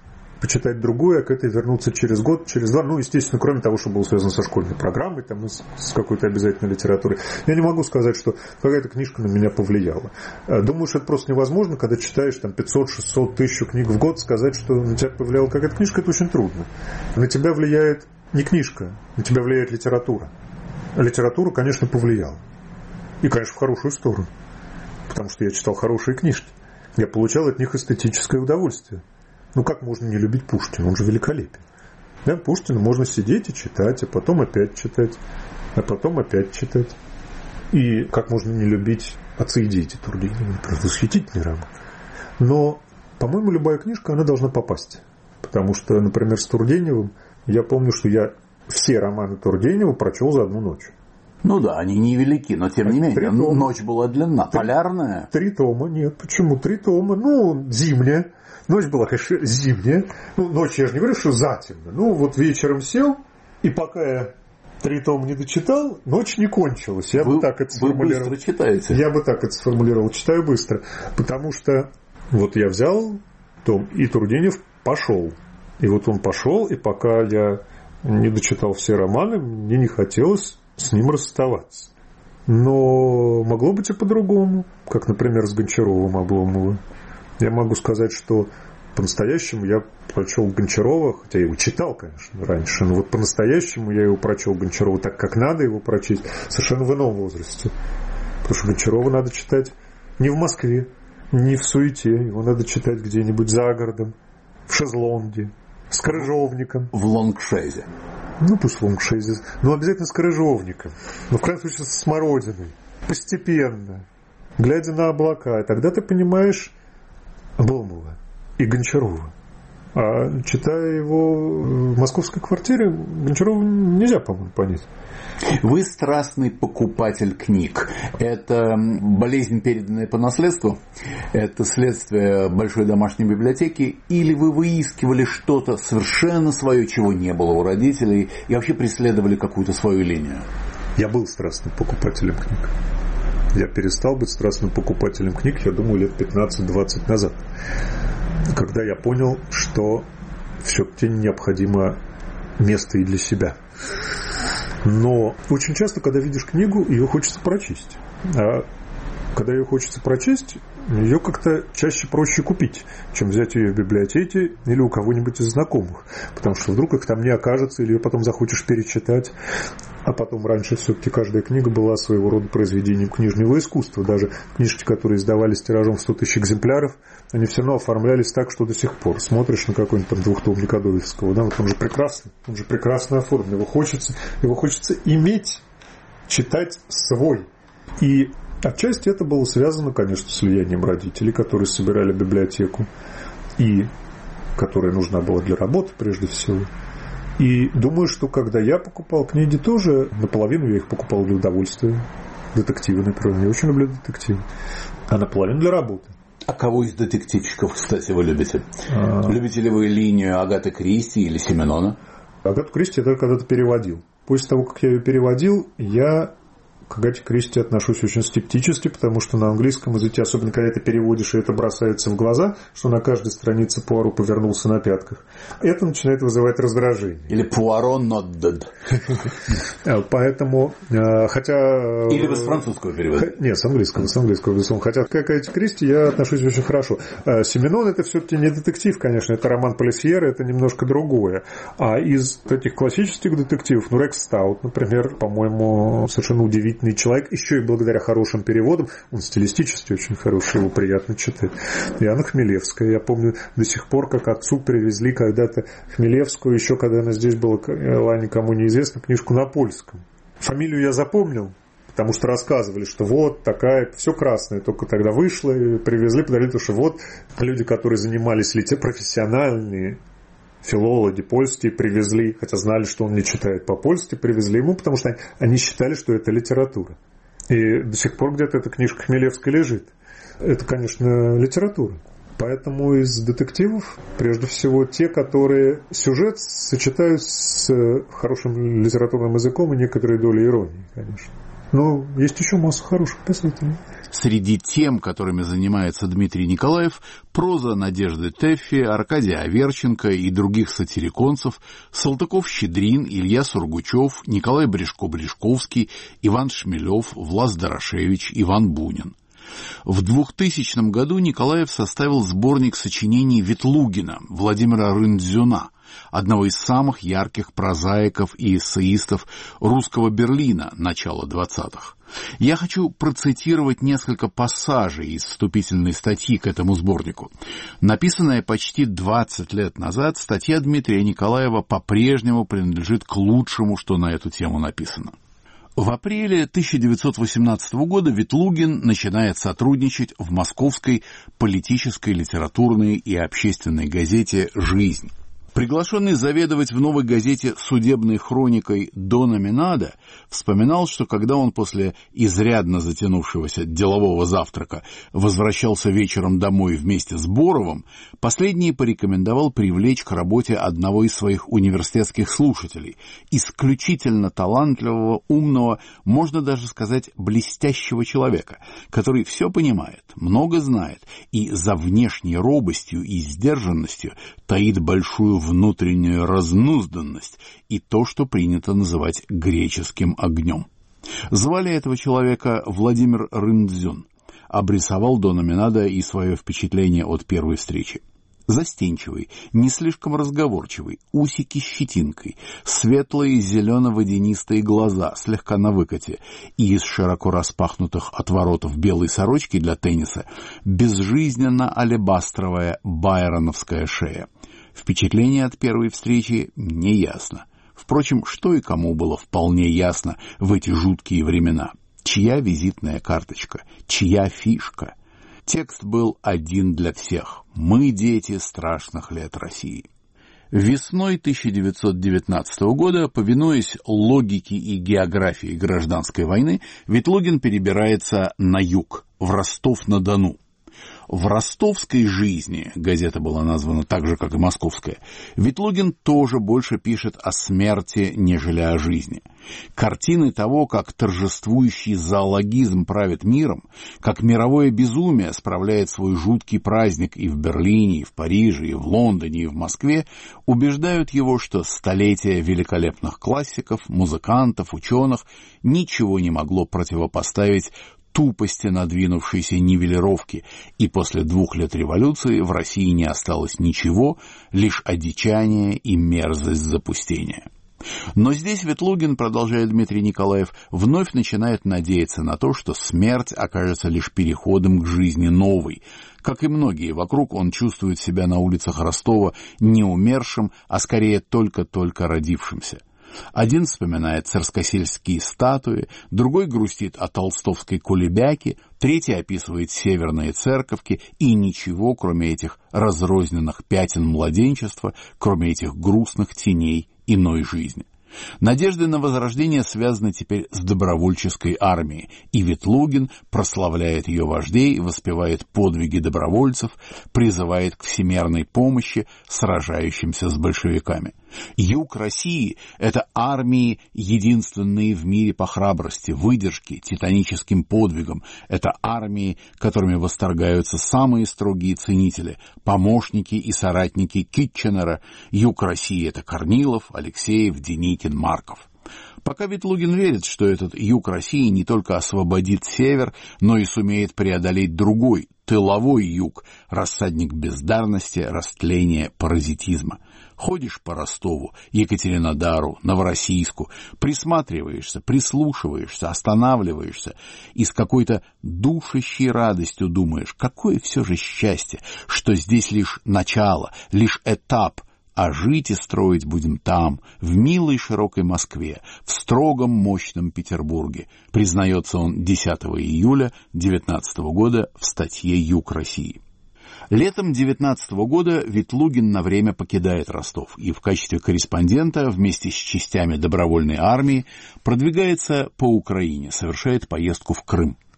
почитать другую, а к этой вернуться через год, через два. Ну, естественно, кроме того, что было связано со школьной программой, там, с какой-то обязательной литературой. Я не могу сказать, что какая-то книжка на меня повлияла. Думаю, что это просто невозможно, когда читаешь там 500, 600, 1000 книг в год, сказать, что на тебя повлияла какая-то книжка, это очень трудно. На тебя влияет не книжка, на тебя влияет литература. А литература, конечно, повлияла. И, конечно, в хорошую сторону. Потому что я читал хорошие книжки. Я получал от них эстетическое удовольствие. Ну, как можно не любить Пушкина? Он же великолепен. Да, Пушкина можно сидеть и читать, а потом опять читать, а потом опять читать. И как можно не любить «Отцы и дети» Тургенева? Просто восхитительный роман. Но, по-моему, любая книжка, она должна попасть. Потому что, например, с Тургеневым, я помню, что я все романы Тургенева прочел за одну ночь. Ну да, они невелики, но тем не менее, ночь была длинна. Полярная? 3 тома, нет, почему 3 тома? Ну, зимняя. Ночь была, конечно, зимняя. Ну, ночь, я же не говорю, что затемно. Ну, вот вечером сел, и пока я 3 тома не дочитал, ночь не кончилась. Вы быстро читаете? Я бы так это сформулировал. Читаю быстро. Потому что вот я взял том, и Тургенев пошел. И вот он пошел, и пока я не дочитал все романы, мне не хотелось с ним расставаться. Но могло быть и по-другому. Как, например, с Гончаровым Обломова. Я могу сказать, что по-настоящему я прочел Гончарова, хотя я его читал, конечно, раньше, но вот по-настоящему я его прочел Гончарова так, как надо его прочесть, совершенно в ином возрасте. Потому что Гончарова надо читать не в Москве, не в суете, его надо читать где-нибудь за городом, в шезлонге, с крыжовником. В лонгшезе. Ну, пусть в лонгшезе, но обязательно с крыжовником, но в крайнем случае с смородиной, постепенно, глядя на облака, и тогда ты понимаешь Обломова и Гончарова. А читая его в московской квартире, Гончарова нельзя, по-моему, понять. Вы страстный покупатель книг. Это болезнь, переданная по наследству? Это следствие большой домашней библиотеки? Или вы выискивали что-то совершенно свое, чего не было у родителей, и вообще преследовали какую-то свою линию? Я был страстным покупателем книг. Я перестал быть страстным покупателем книг, я думаю, лет 15-20 назад. Когда я понял, что все-таки необходимо место и для себя. Но очень часто, когда видишь книгу, ее хочется прочесть. А когда ее хочется прочесть, ее как-то чаще проще купить, чем взять ее в библиотеке или у кого-нибудь из знакомых. Потому что вдруг их там не окажется, или ее потом захочешь перечитать. А потом раньше все-таки каждая книга была своего рода произведением книжного искусства. Даже книжки, которые издавались тиражом в 100 000 экземпляров, они все равно оформлялись так, что до сих пор смотришь на какой-нибудь там двухтомник Адоевского, да, вот он же прекрасно оформлен. Его хочется иметь, читать свой. И отчасти это было связано, конечно, с влиянием родителей, которые собирали библиотеку, и которая нужна была для работы прежде всего. И думаю, что когда я покупал книги тоже, наполовину я их покупал для удовольствия. Детективы, например. Я очень люблю детективы. А наполовину для работы. А кого из детективчиков, кстати, вы любите? Любите ли вы линию Агаты Кристи или Сименона? Агату Кристи я только когда-то переводил. После того, как я ее переводил, я к Агате Кристи отношусь очень скептически, потому что на английском языке, особенно когда ты переводишь, и это бросается в глаза, что на каждой странице Пуаро повернулся на пятках, это начинает вызывать раздражение. Или Пуаро not dead. Поэтому, хотя... Или вы с французского перевода? Нет, с английского, безусловно. Хотя к Агате Кристи я отношусь очень хорошо. Сименон это все-таки не детектив, конечно, это роман полисьера, это немножко другое. А из таких классических детективов, Рекс Стаут, например, по-моему, совершенно удивительный человек, еще и благодаря хорошим переводам, он стилистически очень хороший, его приятно читать. И Анна Хмелевская, я помню до сих пор, как отцу привезли когда-то Хмелевскую, еще когда она здесь была никому неизвестна, книжку на польском. Фамилию я запомнил, потому что рассказывали, что вот такая, все красное, только тогда вышло, и привезли, подарили, потому что вот люди, которые занимались профессиональные филологи польские привезли, хотя знали, что он не читает по-польски, привезли ему, потому что они считали, что это литература. И до сих пор где-то эта книжка Хмелевская лежит. Это, конечно, литература. Поэтому из детективов, прежде всего, те, которые сюжет сочетают с хорошим литературным языком и некоторой долей иронии, конечно. Но есть еще масса хороших писателей. Среди тем, которыми занимается Дмитрий Николаев, проза Надежды Тэффи, Аркадия Аверченко и других сатириконцев, Салтыков-Щедрин, Илья Сургучев, Николай Брешко-Брешковский, Иван Шмелев, Влас Дорошевич, Иван Бунин. В 2000 году Николаев составил сборник сочинений Ветлугина, Владимира Рындзюна, одного из самых ярких прозаиков и эссеистов русского Берлина начала 20-х. Я хочу процитировать несколько пассажей из вступительной статьи к этому сборнику. Написанная почти 20 лет назад, статья Дмитрия Николаева по-прежнему принадлежит к лучшему, что на эту тему написано. В апреле 1918 года Ветлугин начинает сотрудничать в московской политической, литературной и общественной газете «Жизнь». Приглашенный заведовать в «Новой газете» судебной хроникой Дона Минада вспоминал, что когда он после изрядно затянувшегося делового завтрака возвращался вечером домой вместе с Боровым, последний порекомендовал привлечь к работе одного из своих университетских слушателей, исключительно талантливого, умного, можно даже сказать, блестящего человека, который все понимает, много знает и за внешней робостью и сдержанностью таит большую внутреннюю разнузданность и то, что принято называть греческим огнем. Звали этого человека Владимир Рындзюн. Обрисовал Дона Минада и свое впечатление от первой встречи. Застенчивый, не слишком разговорчивый, усики с щетинкой, светлые зелено-водянистые глаза, слегка на выкате, и из широко распахнутых отворотов белой сорочки для тенниса безжизненно-алебастровая байроновская шея. Впечатление от первой встречи неясно. Впрочем, что и кому было вполне ясно в эти жуткие времена. Чья визитная карточка? Чья фишка? Текст был один для всех. Мы дети страшных лет России. Весной 1919 года, повинуясь логике и географии гражданской войны, Ветлугин перебирается на юг, в Ростов-на-Дону. В ростовской жизни, газета была названа так же, как и московская, Ветлугин тоже больше пишет о смерти, нежели о жизни. Картины того, как торжествующий зоологизм правит миром, как мировое безумие справляет свой жуткий праздник и в Берлине, и в Париже, и в Лондоне, и в Москве, убеждают его, что столетия великолепных классиков, музыкантов, ученых ничего не могло противопоставить тупости надвинувшейся нивелировки, и после 2 лет революции в России не осталось ничего, лишь одичание и мерзость запустения. Но здесь Ветлугин, продолжает Дмитрий Николаев, вновь начинает надеяться на то, что смерть окажется лишь переходом к жизни новой. Как и многие вокруг, он чувствует себя на улицах Ростова не умершим, а скорее только-только родившимся. Один вспоминает царскосельские статуи, другой грустит о толстовской кулебяке, третий описывает северные церковки, и ничего, кроме этих разрозненных пятен младенчества, кроме этих грустных теней иной жизни. Надежды на возрождение связаны теперь с добровольческой армией, и Ветлугин прославляет ее вождей, воспевает подвиги добровольцев, призывает к всемирной помощи сражающимся с большевиками. Юг России — это армии, единственные в мире по храбрости, выдержке, титаническим подвигам. Это армии, которыми восторгаются самые строгие ценители, помощники и соратники Китченера. Юг России — это Корнилов, Алексеев, Деникин, Марков. Пока Ветлугин верит, что этот юг России не только освободит север, но и сумеет преодолеть другой, тыловой юг, рассадник бездарности, растления, паразитизма. Ходишь по Ростову, Екатеринодару, Новороссийску, присматриваешься, прислушиваешься, останавливаешься и с какой-то душащей радостью думаешь, какое все же счастье, что здесь лишь начало, лишь этап, а жить и строить будем там, в милой широкой Москве, в строгом мощном Петербурге, признается он 10 июля 19 года в статье «Юг России». Летом 19 года Ветлугин на время покидает Ростов и в качестве корреспондента вместе с частями добровольной армии продвигается по Украине, совершает поездку в Крым.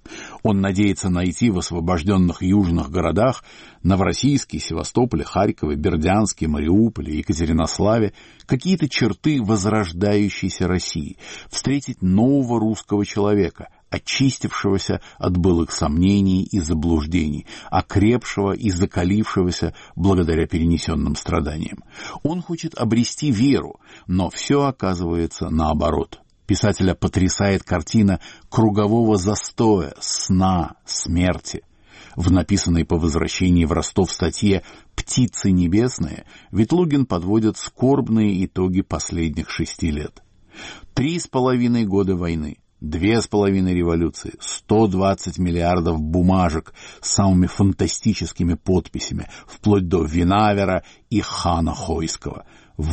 Он надеется найти в освобожденных южных городах Новороссийске, Севастополе, Харькове, Бердянске, Мариуполе, Екатеринославе какие-то черты возрождающейся России, встретить нового русского человека, очистившегося от былых сомнений и заблуждений, окрепшего и закалившегося благодаря перенесенным страданиям. Он хочет обрести веру, но все оказывается наоборот. Писателя потрясает картина кругового застоя, сна, смерти. В написанной по возвращении в Ростов статье «Птицы небесные» Ветлугин подводит скорбные итоги последних 6 лет. 3,5 года войны, 2,5 революции, 120 миллиардов бумажек с самыми фантастическими подписями, вплоть до Винавера и хана Хойского,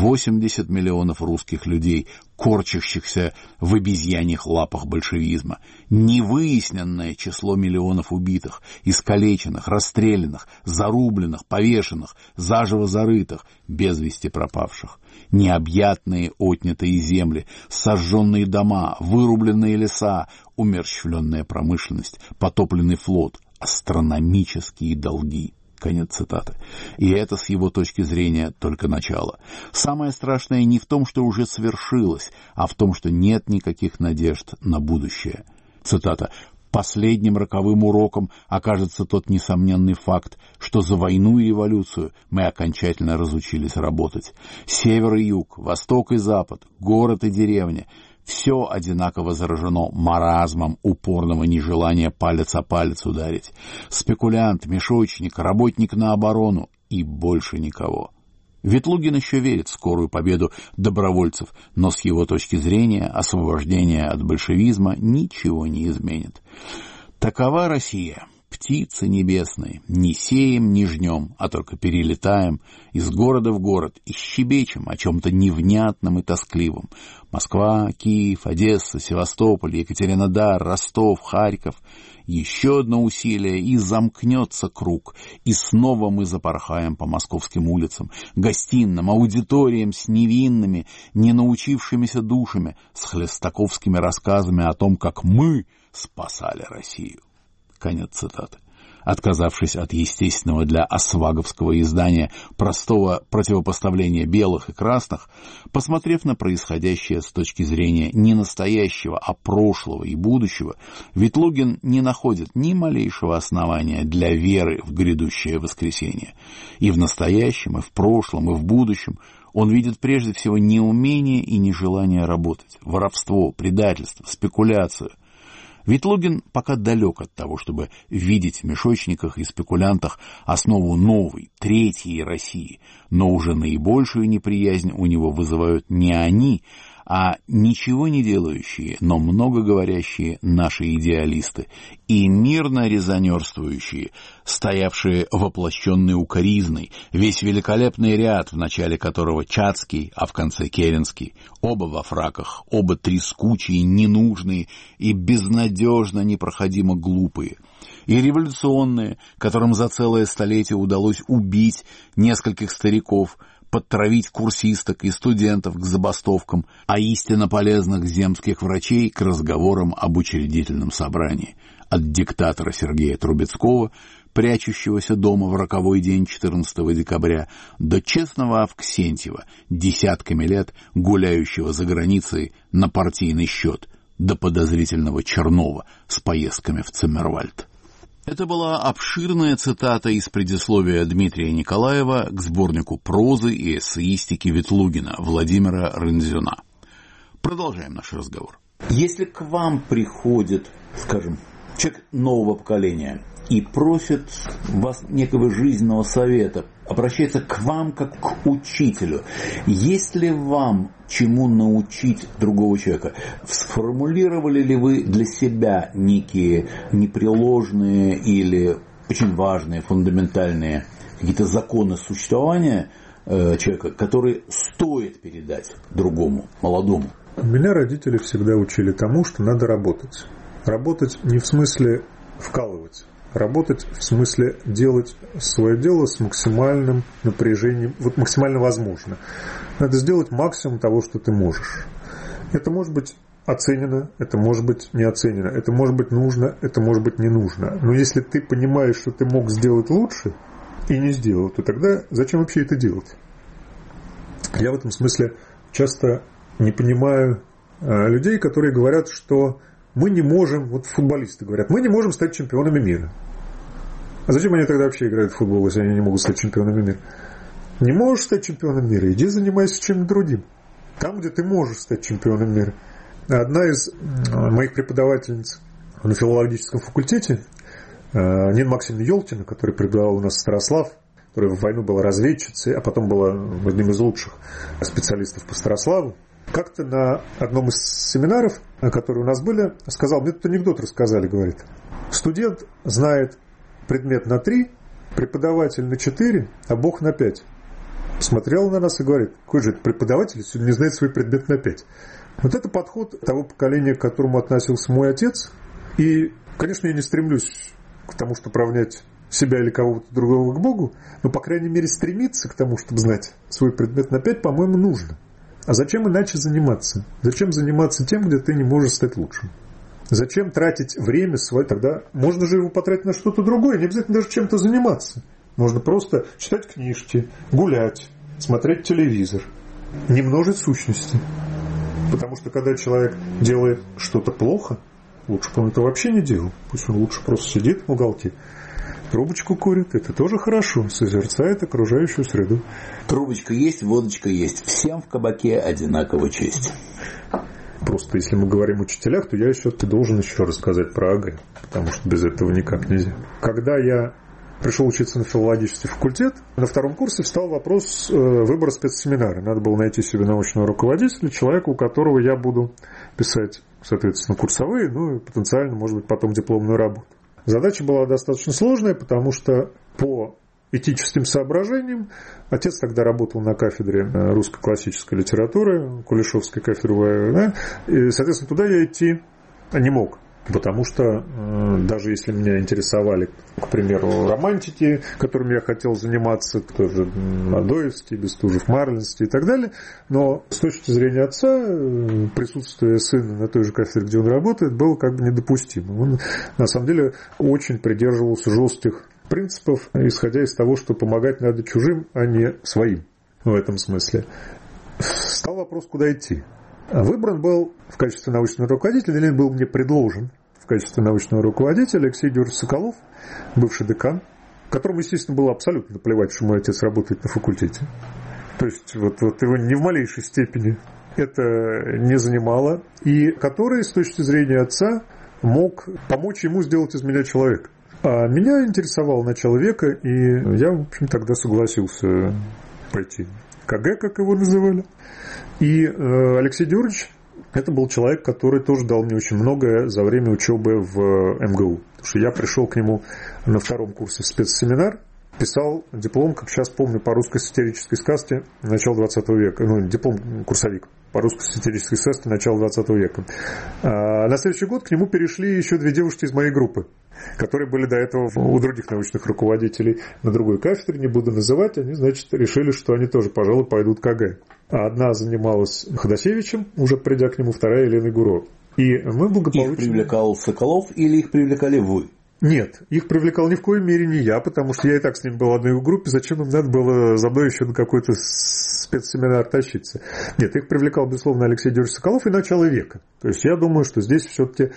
80 миллионов русских людей, корчащихся в обезьяньих лапах большевизма, невыясненное число миллионов убитых, искалеченных, расстрелянных, зарубленных, повешенных, заживо зарытых, без вести пропавших, необъятные отнятые земли, сожженные дома, вырубленные леса, умерщвленная промышленность, потопленный флот, астрономические долги. Конец цитаты. И это, с его точки зрения, только начало. Самое страшное не в том, что уже свершилось, а в том, что нет никаких надежд на будущее. Цитата. «Последним роковым уроком окажется тот несомненный факт, что за войну и революцию мы окончательно разучились работать. Север и юг, восток и запад, город и деревня — все одинаково заражено маразмом упорного нежелания палец о палец ударить. Спекулянт, мешочник, работник на оборону и больше никого». Ветлугин еще верит в скорую победу добровольцев, но с его точки зрения освобождение от большевизма ничего не изменит. Такова Россия. Птицы небесные, не сеем, не жнем, а только перелетаем из города в город и щебечем о чем-то невнятном и тоскливом. Москва, Киев, Одесса, Севастополь, Екатеринодар, Ростов, Харьков. Еще одно усилие, и замкнется круг, и снова мы запорхаем по московским улицам, гостиным, аудиториям с невинными, не научившимися душами, с хлестаковскими рассказами о том, как мы спасали Россию. Конец цитаты. Отказавшись от естественного для осваговского издания простого противопоставления белых и красных, посмотрев на происходящее с точки зрения не настоящего, а прошлого и будущего, Ветлугин не находит ни малейшего основания для веры в грядущее воскресенье. И в настоящем, и в прошлом, и в будущем он видит прежде всего неумение и нежелание работать, воровство, предательство, спекуляцию. Ветлугин пока далек от того, чтобы видеть в мешочниках и спекулянтах основу новой, третьей России, но уже наибольшую неприязнь у него вызывают не они, а ничего не делающие, но много говорящие наши идеалисты и мирно резонерствующие, стоявшие воплощенной укоризной, весь великолепный ряд, в начале которого Чацкий, а в конце Керенский, оба во фраках, оба трескучие, ненужные и безнадежно непроходимо глупые, и революционные, которым за целое столетие удалось убить нескольких стариков, подтравить курсисток и студентов к забастовкам, а истинно полезных земских врачей к разговорам об учредительном собрании. От диктатора Сергея Трубецкого, прячущегося дома в роковой день 14 декабря, до честного Авксентьева, десятками лет гуляющего за границей на партийный счет, до подозрительного Чернова с поездками в Циммервальд. Это была обширная цитата из предисловия Дмитрия Николаева к сборнику прозы и эссеистики Ветлугина Владимира Рынзюна. Продолжаем наш разговор. Если к вам приходит, скажем, человек нового поколения и просит вас некого жизненного совета, обращается к вам как к учителю, есть ли вам чему научить другого человека? Сформулировали ли вы для себя некие непреложные или очень важные, фундаментальные какие-то законы существования человека, которые стоит передать другому, молодому? Меня родители всегда учили тому, что надо работать. Работать не в смысле вкалывать. Работать в смысле делать свое дело с максимальным напряжением, вот максимально возможно. Надо сделать максимум того, что ты можешь. Это может быть оценено, это может быть не оценено, это может быть нужно, это может быть не нужно. Но если ты понимаешь, что ты мог сделать лучше и не сделал, то тогда зачем вообще это делать? Я в этом смысле часто не понимаю людей, которые говорят, что мы не можем, вот футболисты говорят, мы не можем стать чемпионами мира. А зачем они тогда вообще играют в футбол, если они не могут стать чемпионами мира? Не можешь стать чемпионом мира, иди занимайся чем-то другим. Там, где ты можешь стать чемпионом мира. Одна из моих преподавательниц на филологическом факультете, Нина Максимовна Елтина, которая преподавала у нас Старослав, которая в войну была разведчицей, а потом была одним из лучших специалистов по Старославу, как-то на одном из семинаров, которые у нас были, сказал, мне тут анекдот рассказали, говорит, студент знает предмет на 3, преподаватель на 4, а Бог на 5. Смотрел на нас и говорит, какой же это преподаватель, если не знает свой предмет на 5. Вот это подход того поколения, к которому относился мой отец. И, конечно, я не стремлюсь к тому, чтобы равнять себя или кого-то другого к Богу, но, по крайней мере, стремиться к тому, чтобы знать свой предмет на 5, по-моему, нужно. А зачем иначе заниматься? Зачем заниматься тем, где ты не можешь стать лучшим? Зачем тратить время свое? Тогда можно же его потратить на что-то другое, не обязательно даже чем-то заниматься. Можно просто читать книжки, гулять, смотреть телевизор, не множить сущности. Потому что когда человек делает что-то плохо, лучше бы он это вообще не делал. Пусть он лучше просто сидит в уголке, трубочку курит, это тоже хорошо, созерцает окружающую среду. Трубочка есть, водочка есть. Всем в кабаке одинаково честь. Просто если мы говорим о учителях, то я все-таки должен еще рассказать про АГ, потому что без этого никак нельзя. Когда я пришел учиться на филологический факультет, на втором курсе встал вопрос выбора спецсеминара. Надо было найти себе научного руководителя, человека, у которого я буду писать, соответственно, курсовые, ну и потенциально, может быть, потом дипломную работу. Задача была достаточно сложная, потому что по этическим соображениям отец тогда работал на кафедре русской классической литературы, Кулешовской кафедры, да, и, соответственно, туда я идти не мог. Потому что даже если меня интересовали, к примеру, романтики, которыми я хотел заниматься, тоже Адоевский, Бестужев, Марлинский и так далее, но с точки зрения отца присутствие сына на той же кафедре, где он работает, было как бы недопустимо. Он на самом деле очень придерживался жестких принципов, исходя из того, что помогать надо чужим, а не своим в этом смысле. Стал вопрос, куда идти. Выбран был в качестве научного руководителя, или был мне предложен в качестве научного руководителя Алексей Георгиевич Соколов, бывший декан, которому, естественно, было абсолютно наплевать, что мой отец работает на факультете. То есть вот его ни в малейшей степени это не занимало, и который, с точки зрения отца, мог помочь ему сделать из меня человека. А меня интересовало начало века, и я, в общем, тогда согласился пойти. КГ, как его называли. И Алексей Георгиевич, это был человек, который тоже дал мне очень многое за время учебы в МГУ. Потому что я пришел к нему на втором курсе в спецсеминар, писал диплом, как сейчас помню, по русской сатирической сказке начала 20 века. Ну, диплом курсовик по русской сатирической сказке начала 20 века. А на следующий год к нему перешли еще 2 девушки из моей группы, которые были до этого у других научных руководителей на другой кафедре, не буду называть, они, значит, решили, что они тоже, пожалуй, пойдут к АГ. Одна занималась Ходосевичем, уже придя к нему, вторая Еленой Гуро. И мы благополучно... Их привлекал Соколов или их привлекали вы? Нет, их привлекал ни в коей мере не я, потому что я и так с ним был в одной группе, зачем им надо было за мной еще на какой-то спецсеминар тащиться. Нет, их привлекал, безусловно, Алексей Георгиевич Соколов и начало века. То есть я думаю, что здесь все-таки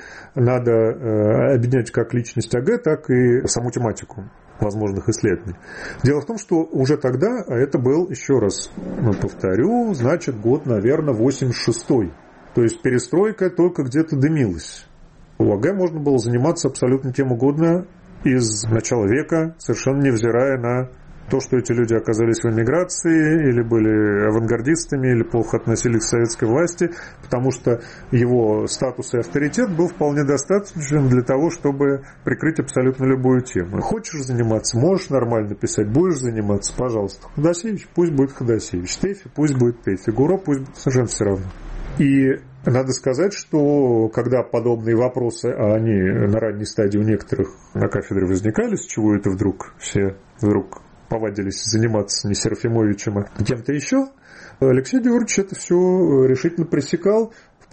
надо объединять как личность АГ, так и саму тематику возможных исследований. Дело в том, что уже тогда, а это был, еще раз повторю, значит, год, наверное, 86-й. То есть перестройка только где-то дымилась. У АГ можно было заниматься абсолютно кем угодно из начала века, совершенно невзирая на то, что эти люди оказались в эмиграции, или были авангардистами, или плохо относились к советской власти, потому что его статус и авторитет был вполне достаточен для того, чтобы прикрыть абсолютно любую тему. Хочешь заниматься, можешь нормально писать, будешь заниматься, пожалуйста. Ходосевич, пусть будет Ходосевич, Тэфи, пусть будет Тэфи, Гуро, пусть будет совершенно все равно. И надо сказать, что когда подобные вопросы, а они на ранней стадии у некоторых на кафедре возникали, с чего это все вдруг повадились заниматься не Серафимовичем, а кем-то еще, Алексей Георгиевич это все решительно пресекал,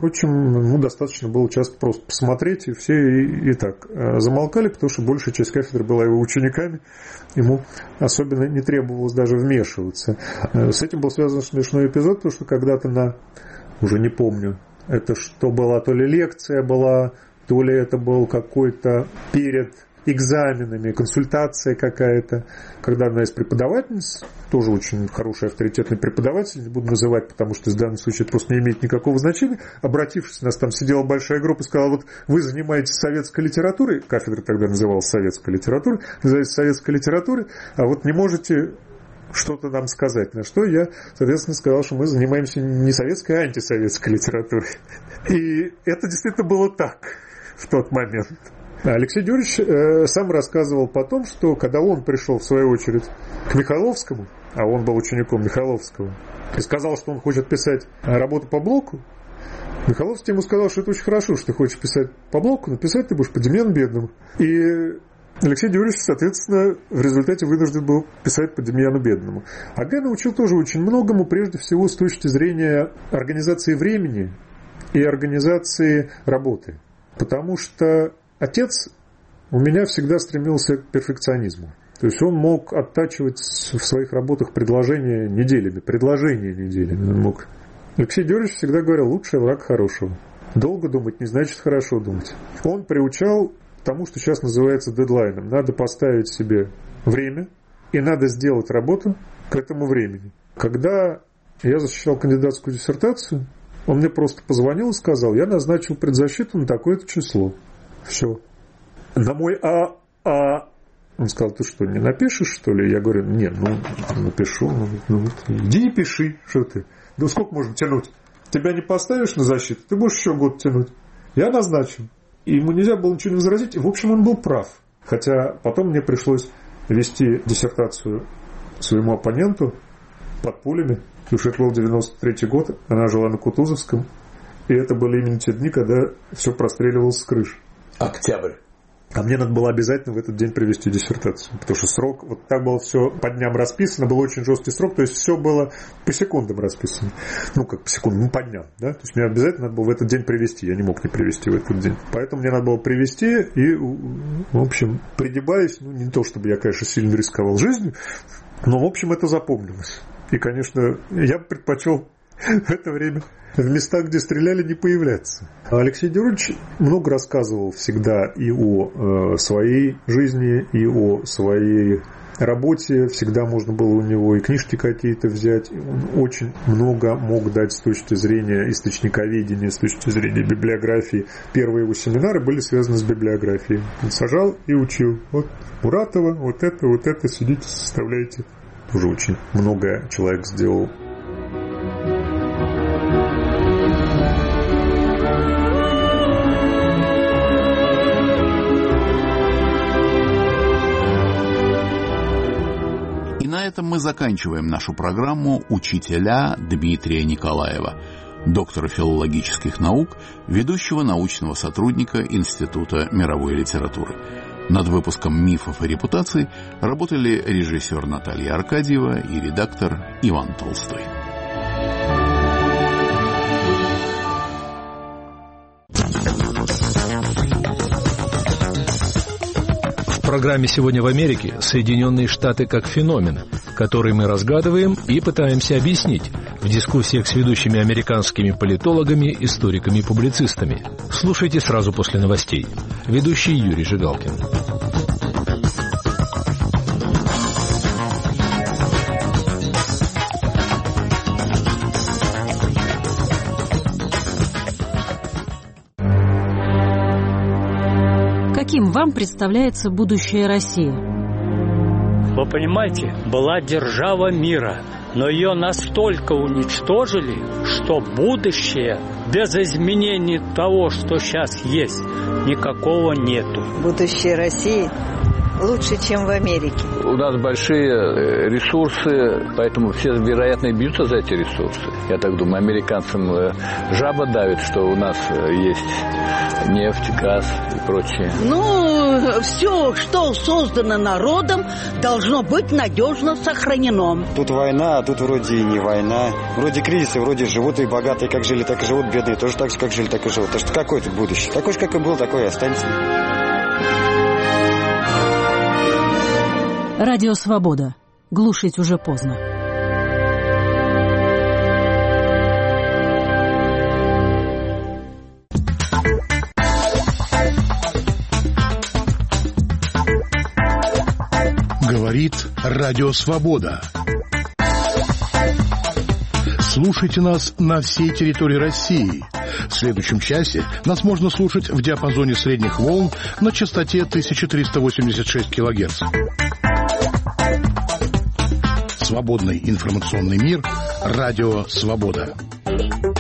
Впрочем, достаточно было часто просто посмотреть, и все и так замолкали, потому что большая часть кафедры была его учениками, ему особенно не требовалось даже вмешиваться. С этим был связан смешной эпизод, потому что когда-то уже не помню, это что была, то ли лекция была, то ли это был какой-то перед экзаменами, консультация какая-то, когда одна из преподавательниц, тоже очень хороший авторитетный преподаватель, не буду называть, потому что в данном случае это просто не имеет никакого значения, обратившись, у нас там сидела большая группа, сказала, вот вы занимаетесь советской литературой, кафедра тогда называлась советской литературой, называетесь советской литературой, а вот не можете что-то нам сказать. На что я, соответственно, сказал, что мы занимаемся не советской, а антисоветской литературой. И это действительно было так в тот момент. Алексей Георгиевич сам рассказывал потом, что когда он пришел, в свою очередь, к Михайловскому, а он был учеником Михайловского, и сказал, что он хочет писать работу по Блоку, Михайловский ему сказал, что это очень хорошо, что ты хочешь писать по Блоку, но писать ты будешь по Демьяну Бедному. И Алексей Георгиевич, соответственно, в результате вынужден был писать по Демьяну Бедному. А Г. научил тоже очень многому, прежде всего с точки зрения организации времени и организации работы. Потому что отец у меня всегда стремился к перфекционизму. То есть он мог оттачивать в своих работах предложения неделями. Он мог. Алексей Георгиевич всегда говорил, лучший враг хорошего. Долго думать не значит хорошо думать. Он приучал к тому, что сейчас называется дедлайном. Надо поставить себе время и надо сделать работу к этому времени. Когда я защищал кандидатскую диссертацию, он мне просто позвонил и сказал, я назначил предзащиту на такое-то число. Все. На мой он сказал, ты что, не напишешь, что ли? Я говорю, нет, напишу. Иди и пиши, что ты. Да сколько можно тянуть? Тебя не поставишь на защиту, ты будешь еще год тянуть. Я назначил. И ему нельзя было ничего не возразить. И, в общем, он был прав. Хотя потом мне пришлось вести диссертацию своему оппоненту под пулями. Потому что это был 93-й год. Она жила на Кутузовском. И это были именно те дни, когда все простреливалось с крыш. Октябрь. А мне надо было обязательно в этот день привести диссертацию. Потому что срок, вот так было все по дням расписано, был очень жесткий срок, то есть все было по секундам расписано. Как по секундам, по дням. Да? То есть мне обязательно надо было в этот день привести, я не мог не привести в этот день. Поэтому мне надо было привести и, в общем, пригибаясь, не то чтобы я, конечно, сильно рисковал жизнью, но, в общем, это запомнилось. И, конечно, я бы предпочел в это время в местах, где стреляли, не появляться. Алексей Георгиевич много рассказывал всегда и о своей жизни, и о своей работе. Всегда можно было у него и книжки какие-то взять. Он очень много мог дать с точки зрения источниковедения, с точки зрения библиографии. Первые его семинары были связаны с библиографией. Он сажал и учил. Вот Муратова, вот это, сидите, составляйте. Уже очень много человек сделал. На этом мы заканчиваем нашу программу «Учителя» Дмитрия Николаева, доктора филологических наук, ведущего научного сотрудника Института мировой литературы. Над выпуском «Мифов и репутаций» работали режиссер Наталья Аркадьева и редактор Иван Толстой. В программе «Сегодня в Америке» Соединенные Штаты как феномен, который мы разгадываем и пытаемся объяснить в дискуссиях с ведущими американскими политологами, историками и публицистами. Слушайте сразу после новостей. Ведущий Юрий Жигалкин. Каким вам представляется будущее России? Вы понимаете, была держава мира, но ее настолько уничтожили, что будущее без изменений того, что сейчас есть, никакого нету. Будущее России лучше, чем в Америке. У нас большие ресурсы, поэтому все, вероятно, и бьются за эти ресурсы. Я так думаю, американцам жаба давит, что у нас есть нефть, газ и прочее. Ну, все, что создано народом, должно быть надежно сохранено. Тут война, а тут вроде и не война. Вроде кризисы, вроде живут и богатые, как жили, так и живут, бедные тоже так же, как жили, так и живут. Так что какое тут будущее? Такое же, как и был, такое и останется. Радио «Свобода». Глушить уже поздно. Говорит Радио «Свобода». Слушайте нас на всей территории России. В следующем часе нас можно слушать в диапазоне средних волн на частоте 1386 кГц. Свободный информационный мир. Радио «Свобода».